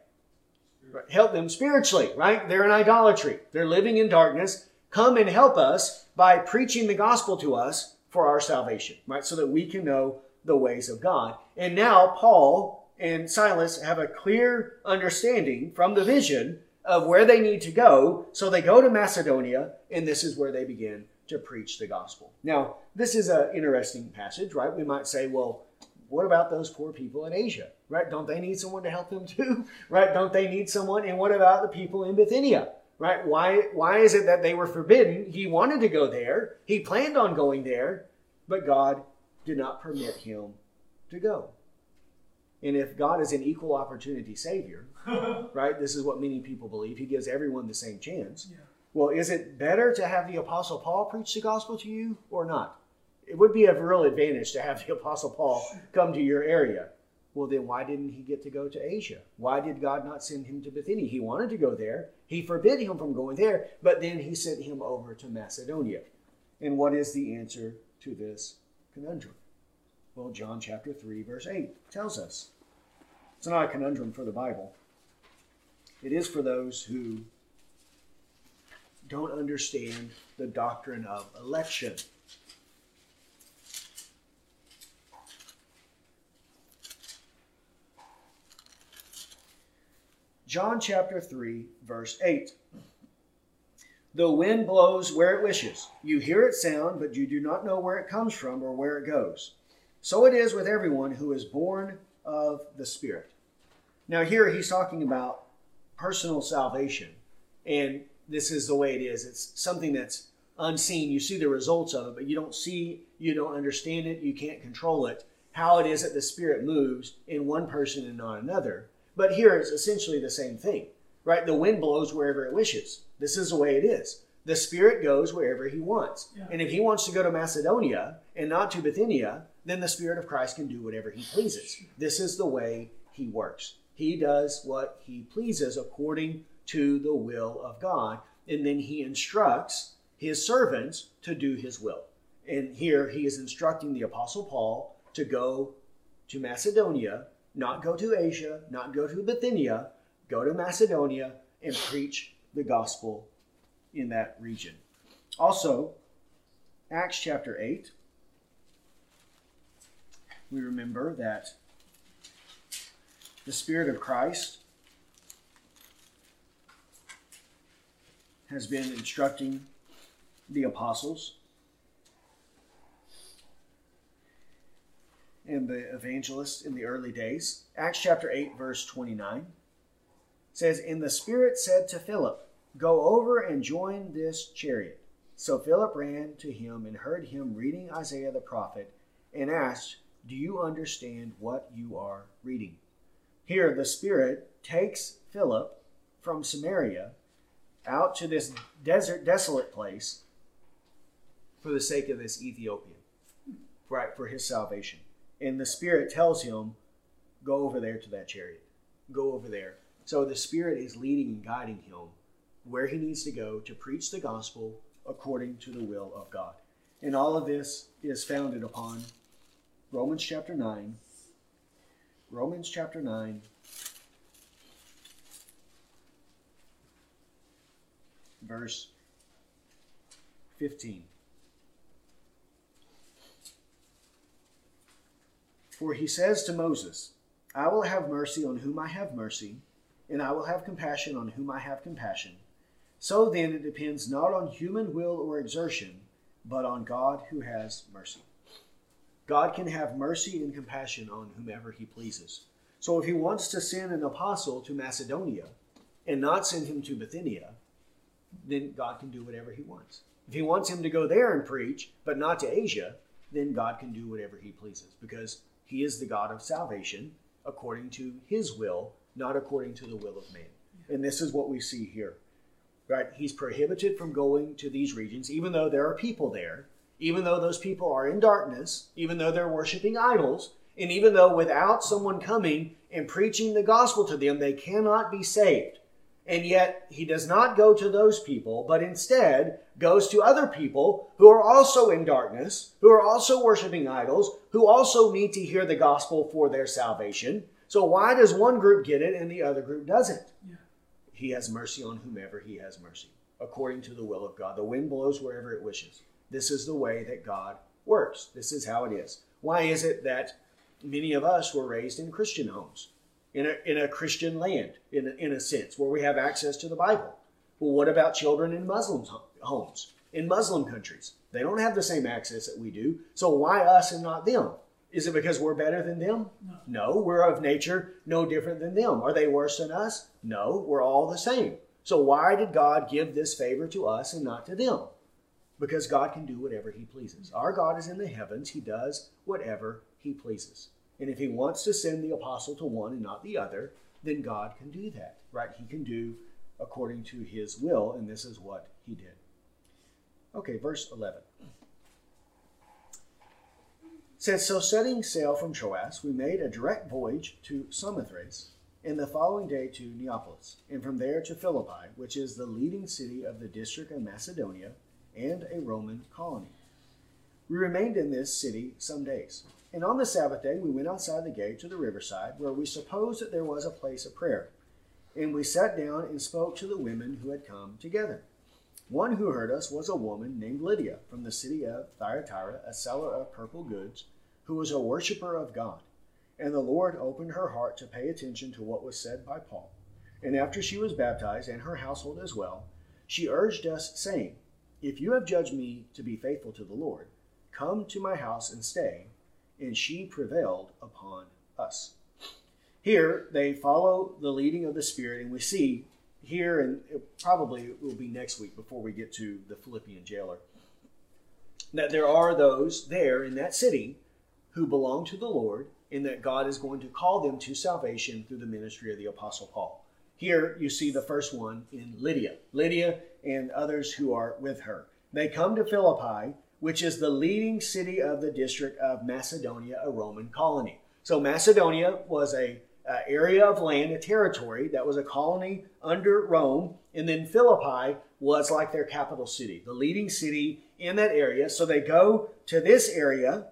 Help them spiritually, right? They're in idolatry. They're living in darkness. Come and help us by preaching the gospel to us for our salvation, right? So that we can know the ways of God. And now Paul and Silas have a clear understanding from the vision of where they need to go. So they go to Macedonia, and this is where they begin to preach the gospel. Now, this is an interesting passage, right? We might say, well, what about those poor people in Asia, right? Don't they need someone to help them too, right? Don't they need someone? And what about the people in Bithynia, right? Why is it that they were forbidden? He wanted to go there. He planned on going there, but God did not permit him to go. And if God is an equal opportunity Savior, right? This is what many people believe. He gives everyone the same chance. Yeah. Well, is it better to have the Apostle Paul preach the gospel to you or not? It would be a real advantage to have the Apostle Paul come to your area. Well, then why didn't he get to go to Asia? Why did God not send him to Bithynia? He wanted to go there. He forbid him from going there, but then he sent him over to Macedonia. And what is the answer to this conundrum? Well, John chapter 3, verse 8 tells us. It's not a conundrum for the Bible. It is for those who don't understand the doctrine of election. John chapter 3, verse 8. The wind blows where it wishes. You hear its sound, but you do not know where it comes from or where it goes. So it is with everyone who is born of the Spirit. Now here he's talking about personal salvation. And this is the way it is. It's something that's unseen. You see the results of it, but you don't see, you don't understand it, you can't control it. How it is that the Spirit moves in one person and not another. But here it's essentially the same thing, right? The wind blows wherever it wishes. This is the way it is. The Spirit goes wherever he wants. Yeah. And if he wants to go to Macedonia and not to Bithynia, then the Spirit of Christ can do whatever he pleases. This is the way he works. He does what he pleases according to the will of God. And then he instructs his servants to do his will. And here he is instructing the Apostle Paul to go to Macedonia, not go to Asia, not go to Bithynia, go to Macedonia and preach the gospel in that region. Also, Acts chapter 8, we remember that the Spirit of Christ has been instructing the apostles and the evangelists in the early days. Acts chapter 8, verse 29 says, And the Spirit said to Philip, Go over and join this chariot. So Philip ran to him and heard him reading Isaiah the prophet and asked, Do you understand what you are reading? Here the Spirit takes Philip from Samaria out to this desert, desolate place for the sake of this Ethiopian, right, for his salvation. And the Spirit tells him, go over there to that chariot. Go over there. So the Spirit is leading and guiding him where he needs to go to preach the gospel according to the will of God. And all of this is founded upon Romans chapter 9. Romans chapter 9. Verse 15. For he says to Moses, I will have mercy on whom I have mercy, and I will have compassion on whom I have compassion. So then it depends not on human will or exertion, but on God who has mercy. God can have mercy and compassion on whomever he pleases. So if he wants to send an apostle to Macedonia and not send him to Bithynia, then God can do whatever he wants. If he wants him to go there and preach, but not to Asia, then God can do whatever he pleases, because he is the God of salvation according to his will, not according to the will of man. And this is what we see here. Right? He's prohibited from going to these regions, even though there are people there, even though those people are in darkness, even though they're worshiping idols, and even though without someone coming and preaching the gospel to them, they cannot be saved. And yet he does not go to those people, but instead goes to other people who are also in darkness, who are also worshiping idols, who also need to hear the gospel for their salvation. So why does one group get it and the other group doesn't? Yeah. He has mercy on whomever he has mercy, according to the will of God. The wind blows wherever it wishes. This is the way that God works. This is how it is. Why is it that many of us were raised in Christian homes? In a Christian land, in a sense, where we have access to the Bible. Well, what about children in Muslim homes, in Muslim countries? They don't have the same access that we do. So why us and not them? Is it because we're better than them? No, we're of nature no different than them. Are they worse than us? No, we're all the same. So why did God give this favor to us and not to them? Because God can do whatever he pleases. Our God is in the heavens. He does whatever he pleases. And if he wants to send the apostle to one and not the other, then God can do that, right? He can do according to his will, and this is what he did. Okay, verse 11. It says, So setting sail from Troas, we made a direct voyage to Samothrace, and the following day to Neapolis, and from there to Philippi, which is the leading city of the district of Macedonia and a Roman colony. we remained in this city some days. And on the Sabbath day, we went outside the gate to the riverside, where we supposed that there was a place of prayer. And we sat down and spoke to the women who had come together. One who heard us was a woman named Lydia from the city of Thyatira, a seller of purple goods, who was a worshiper of God. And the Lord opened her heart to pay attention to what was said by Paul. And after she was baptized, and her household as well, she urged us, saying, "If you have judged me to be faithful to the Lord, come to my house and stay." And she prevailed upon us. Here, they follow the leading of the Spirit, and we see here, and it probably will be next week before we get to the Philippian jailer, that there are those there in that city who belong to the Lord, and that God is going to call them to salvation through the ministry of the Apostle Paul. Here you see the first one in Lydia. Lydia and others who are with her. They come to Philippi, which is the leading city of the district of Macedonia, a Roman colony. So Macedonia was a area of land, a territory that was a colony under Rome, and then Philippi was like their capital city, the leading city in that area. So they go to this area,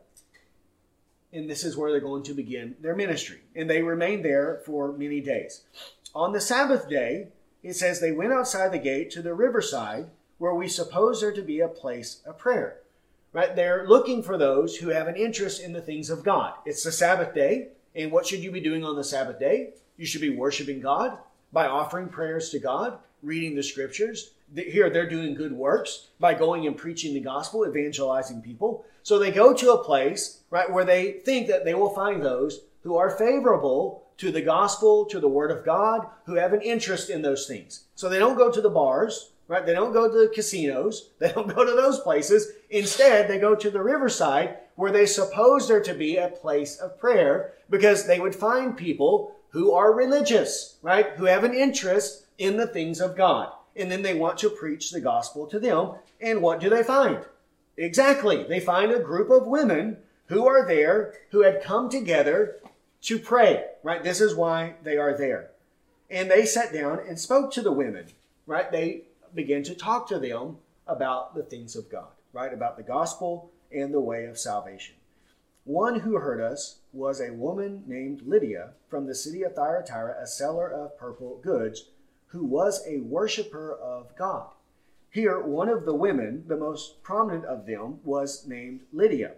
and this is where they're going to begin their ministry. And they remained there for many days. On the Sabbath day, it says they went outside the gate to the riverside, where we suppose there to be a place of prayer. Right? They're looking for those who have an interest in the things of God. It's the Sabbath day, and what should you be doing on the Sabbath day? You should be worshiping God by offering prayers to God, reading the scriptures. Here they're doing good works by going and preaching the gospel, evangelizing people. So they go to a place, right, where they think that they will find those who are favorable to the gospel, to the word of God, who have an interest in those things. So they don't go to the bars, right? They don't go to the casinos. They don't go to those places. Instead, they go to the riverside, where they suppose there to be a place of prayer, because they would find people who are religious, right? Who have an interest in the things of God. And then they want to preach the gospel to them. And what do they find? Exactly. They find a group of women who are there, who had come together to pray, right? This is why they are there. And they sat down and spoke to the women, right? They began to talk to them about the things of God, right? About the gospel and the way of salvation. One who heard us was a woman named Lydia from the city of Thyatira, a seller of purple goods, who was a worshiper of God. Here, one of the women, the most prominent of them, was named Lydia.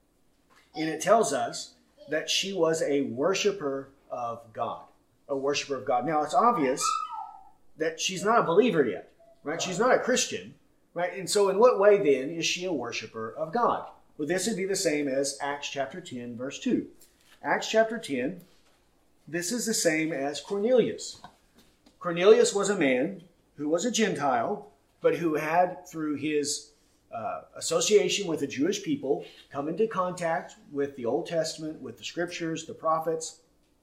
And it tells us that she was a worshiper of God. A worshiper of God. Now, it's obvious that she's not a believer yet, right? She's not a Christian, right? And so in what way, then, is she a worshiper of God? Well, this would be the same as Acts chapter 10, verse 2. Acts chapter 10, this is the same as Cornelius. Cornelius was a man who was a Gentile, but who had, through his association with the Jewish people, come into contact with the Old Testament, with the scriptures, the prophets,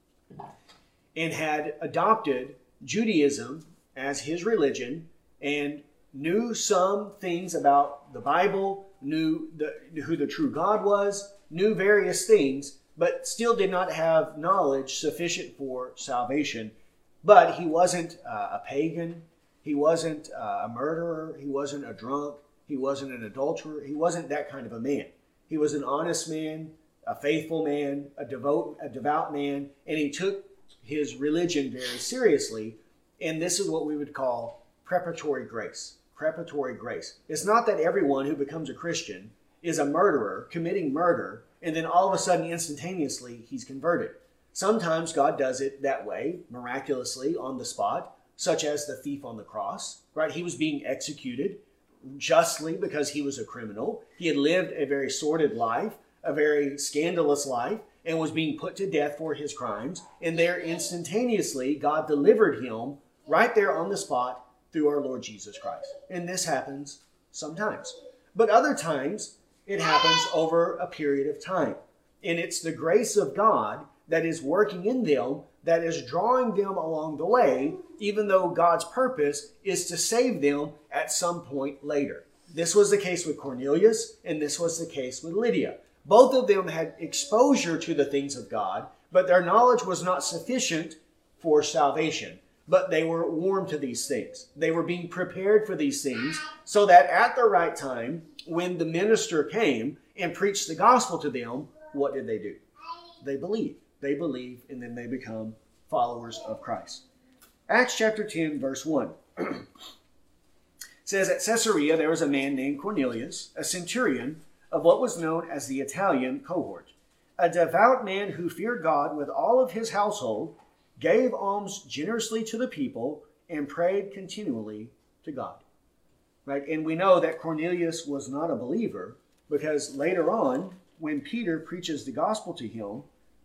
and had adopted Judaism as his religion, and knew some things about the Bible, knew who the true God was, knew various things, but still did not have knowledge sufficient for salvation. But he wasn't a pagan. He wasn't a murderer. He wasn't a drunk. He wasn't an adulterer. He wasn't that kind of a man. He was an honest man, a faithful man, a devout man, and he took his religion very seriously. And this is what we would call preparatory grace. Preparatory grace. It's not that everyone who becomes a Christian is a murderer, committing murder, and then all of a sudden, instantaneously, he's converted. Sometimes God does it that way, miraculously, on the spot, such as the thief on the cross, right? He was being executed justly because he was a criminal. He had lived a very sordid life, a very scandalous life, and was being put to death for his crimes. And there, instantaneously, God delivered him right there on the spot through our Lord Jesus Christ. And this happens sometimes. But other times, it happens over a period of time. And it's the grace of God that is working in them, that is drawing them along the way, even though God's purpose is to save them at some point later. This was the case with Cornelius, and this was the case with Lydia. Both of them had exposure to the things of God, but their knowledge was not sufficient for salvation. But they were warm to these things. They were being prepared for these things so that at the right time, when the minister came and preached the gospel to them, what did they do? They believe. They believe, and then they become followers of Christ. Acts chapter 10, verse 1. It says, at Caesarea there was a man named Cornelius, a centurion of what was known as the Italian cohort, a devout man who feared God with all of his household, gave alms generously to the people, and prayed continually to God. Right? And we know that Cornelius was not a believer, because later on, when Peter preaches the gospel to him,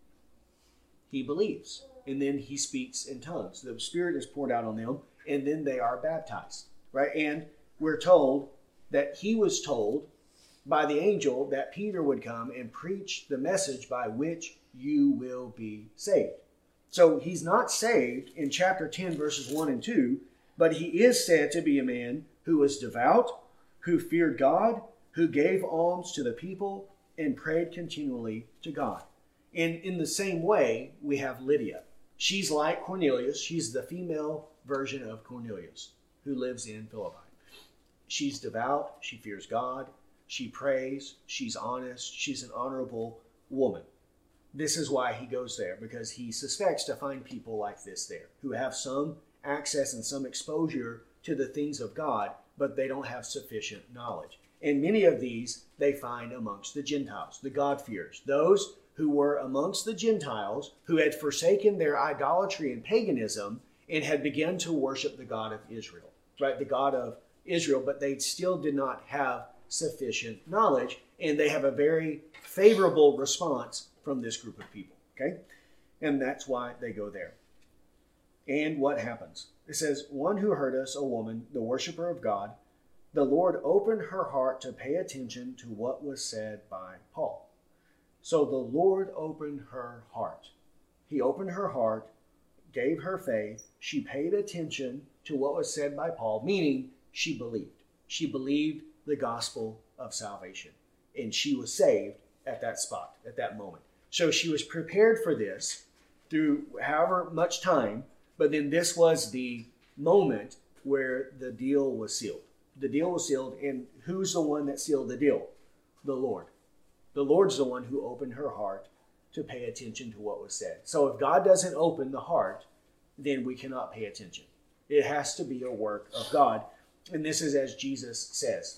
he believes. And then he speaks in tongues. The Spirit is poured out on them, and then they are baptized. Right? And we're told that he was told by the angel that Peter would come and preach the message by which you will be saved. So he's not saved in chapter 10, verses 1 and 2, but he is said to be a man who was devout, who feared God, who gave alms to the people, and prayed continually to God. And in the same way, we have Lydia. She's like Cornelius. She's the female version of Cornelius who lives in Philippi. She's devout. She fears God. She prays. She's honest. She's an honorable woman. This is why he goes there, because he suspects to find people like this there who have some access and some exposure to the things of God, but they don't have sufficient knowledge. And many of these they find amongst the Gentiles, the God-fearers, those who were amongst the Gentiles who had forsaken their idolatry and paganism and had begun to worship the God of Israel, right? The God of Israel, but they still did not have sufficient knowledge, and they have a very favorable response from this group of people, okay? And that's why they go there. And what happens? It says, one who heard us, a woman, the worshiper of God, the Lord opened her heart to pay attention to what was said by Paul. So the Lord opened her heart. He opened her heart, gave her faith. She paid attention to what was said by Paul, meaning she believed. She believed the gospel of salvation. And she was saved at that spot, at that moment. So she was prepared for this through however much time, but then this was the moment where the deal was sealed. The deal was sealed, and who's the one that sealed the deal? The Lord. The Lord's the one who opened her heart to pay attention to what was said. So if God doesn't open the heart, then we cannot pay attention. It has to be a work of God. And this is as Jesus says,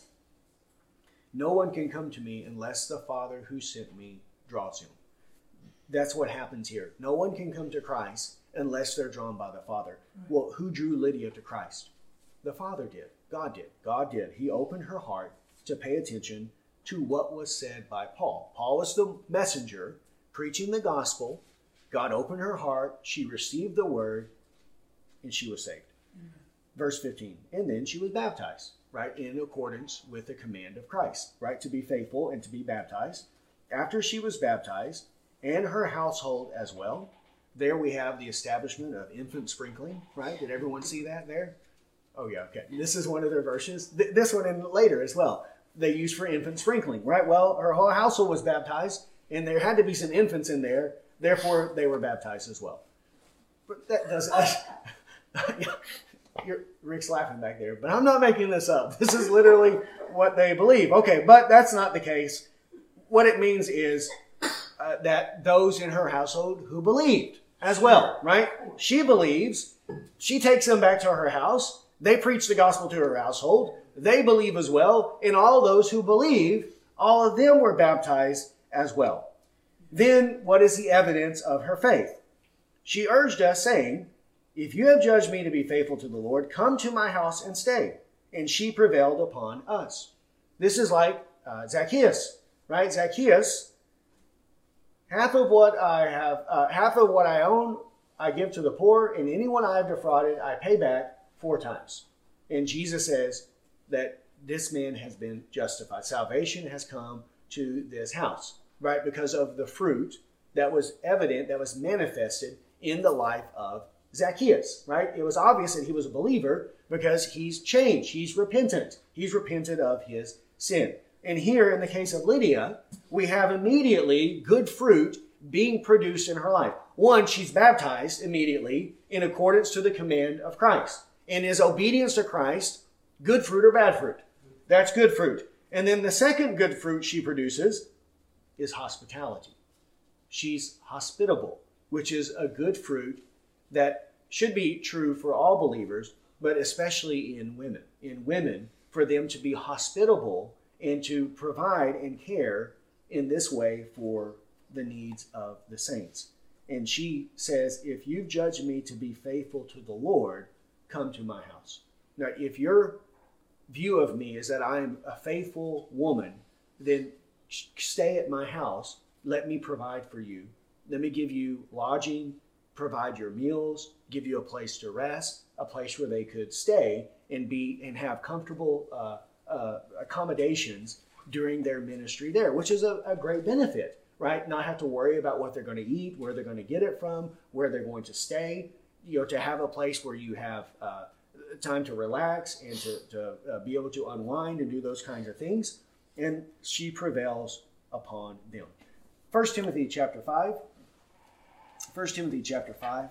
no one can come to me unless the Father who sent me draws him. That's what happens here. No one can come to Christ unless they're drawn by the Father. Well, who drew Lydia to Christ? The Father did. God did. God did. He opened her heart to pay attention to what was said by Paul. Paul was the messenger preaching the gospel. God opened her heart. She received the word, and she was saved. Verse 15. And then she was baptized, right, in accordance with the command of Christ, right, to be faithful and to be baptized. After she was baptized, and her household as well, there we have the establishment of infant sprinkling, right? Did everyone see that there? Oh, yeah, okay. This is one of their verses. This one and later as well, they use for infant sprinkling, right? Well, her whole household was baptized, and there had to be some infants in there. Therefore, they were baptized as well. But that doesn't... Rick's laughing back there, but I'm not making this up. This is literally what they believe. Okay, but that's not the case. What it means is that those in her household who believed as well, right? She believes. She takes them back to her house. They preach the gospel to her household. They believe as well. And all those who believe, all of them were baptized as well. Then what is the evidence of her faith? She urged us, saying, if you have judged me to be faithful to the Lord, come to my house and stay. And she prevailed upon us. This is like Zacchaeus, right? Zacchaeus, half of what I own, I give to the poor, and anyone I have defrauded, I pay back 4 times. And Jesus says that this man has been justified. Salvation has come to this house, right? Because of the fruit that was evident, that was manifested in the life of Zacchaeus, right? It was obvious that he was a believer because he's changed. He's repentant. He's repented of his sin. And here in the case of Lydia, we have immediately good fruit being produced in her life. One, she's baptized immediately in accordance to the command of Christ. And is obedience to Christ good fruit or bad fruit? That's good fruit. And then the second good fruit she produces is hospitality. She's hospitable, which is a good fruit that should be true for all believers, but especially in women. In women, for them to be hospitable and to provide and care in this way for the needs of the saints. And she says, if you've judged me to be faithful to the Lord, come to my house. Now, if your view of me is that I'm a faithful woman, then stay at my house. Let me provide for you. Let me give you lodging, provide your meals, give you a place to rest, a place where they could stay and have comfortable accommodations during their ministry there, which is a great benefit, right? Not have to worry about what they're going to eat, where they're going to get it from, where they're going to stay. To have a place where you have time to relax and to be able to unwind and do those kinds of things. And she prevails upon them. 1 Timothy chapter 5. 1 Timothy chapter 5.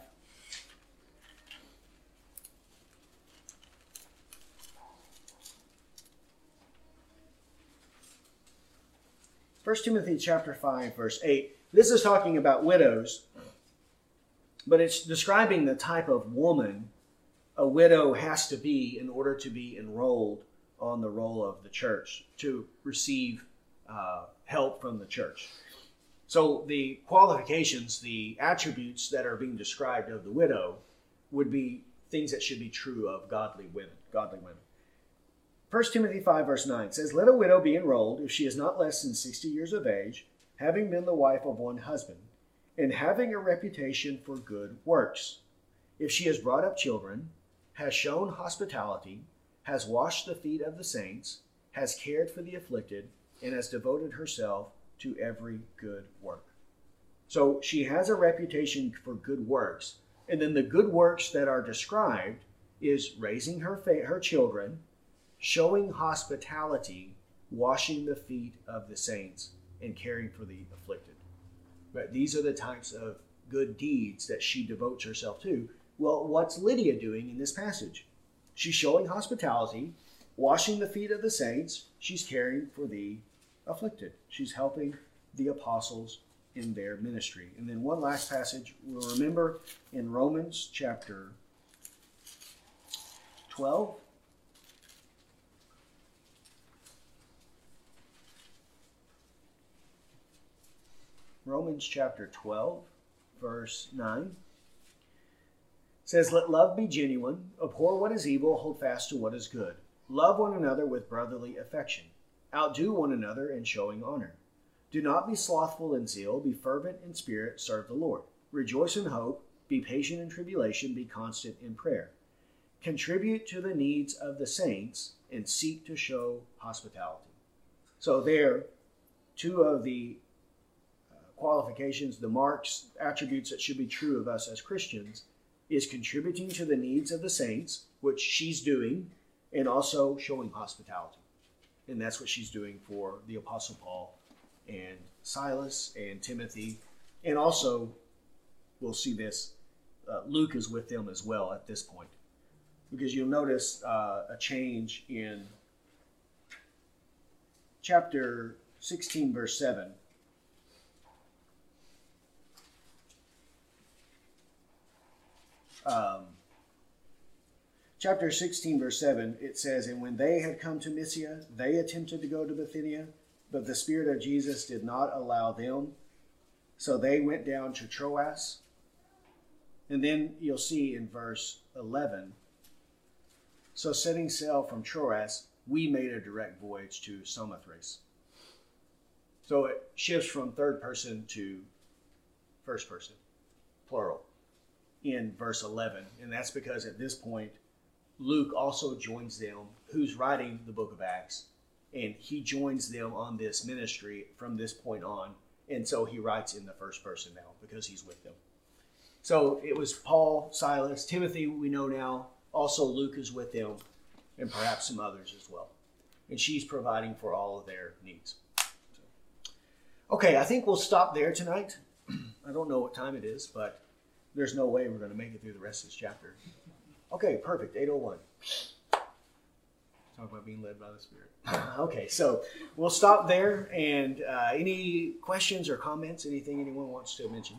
First Timothy chapter 5, verse 8. This is talking about widows, but it's describing the type of woman a widow has to be in order to be enrolled on the roll of the church, to receive help from the church. So the qualifications, the attributes that are being described of the widow would be things that should be true of godly women. 1 Timothy 5, verse 9 says, let a widow be enrolled if she is not less than 60 years of age, having been the wife of one husband, and having a reputation for good works. If she has brought up children, has shown hospitality, has washed the feet of the saints, has cared for the afflicted, and has devoted herself to every good work. So she has a reputation for good works. And then the good works that are described is raising her children, showing hospitality, washing the feet of the saints, and caring for the afflicted. But these are the types of good deeds that she devotes herself to. Well, what's Lydia doing in this passage? She's showing hospitality, washing the feet of the saints. She's caring for the afflicted. She's helping the apostles in their ministry. And then one last passage we'll remember in Romans chapter 12. Romans chapter 12, verse 9 says, let love be genuine, abhor what is evil, hold fast to what is good. Love one another with brotherly affection. Outdo one another in showing honor. Do not be slothful in zeal, be fervent in spirit, serve the Lord. Rejoice in hope, be patient in tribulation, be constant in prayer. Contribute to the needs of the saints, and seek to show hospitality. So there, two of the qualifications, the marks, attributes that should be true of us as Christians is contributing to the needs of the saints, which she's doing, and also showing hospitality. And that's what she's doing for the Apostle Paul and Silas and Timothy. And also, we'll see this, Luke is with them as well at this point. Because you'll notice a change in chapter 16, verse 7. Chapter 16, verse 7, it says, and when they had come to Mysia, they attempted to go to Bithynia, but the Spirit of Jesus did not allow them. So they went down to Troas. And then you'll see in verse 11, so setting sail from Troas, we made a direct voyage to Samothrace. So it shifts from third person to first person, plural, in verse 11. And that's because at this point, Luke also joins them, who's writing the book of Acts, and he joins them on this ministry from this point on. And so he writes in the first person now because he's with them. So it was Paul, Silas, Timothy, we know now. Also Luke is with them, and perhaps some others as well. And she's providing for all of their needs. Okay, I think we'll stop there tonight. I don't know what time it is, but there's no way we're going to make it through the rest of this chapter. Okay, perfect. 8:01. talk about being led by the Spirit. Okay, so we'll stop there. And any questions or comments? Anything anyone wants to mention?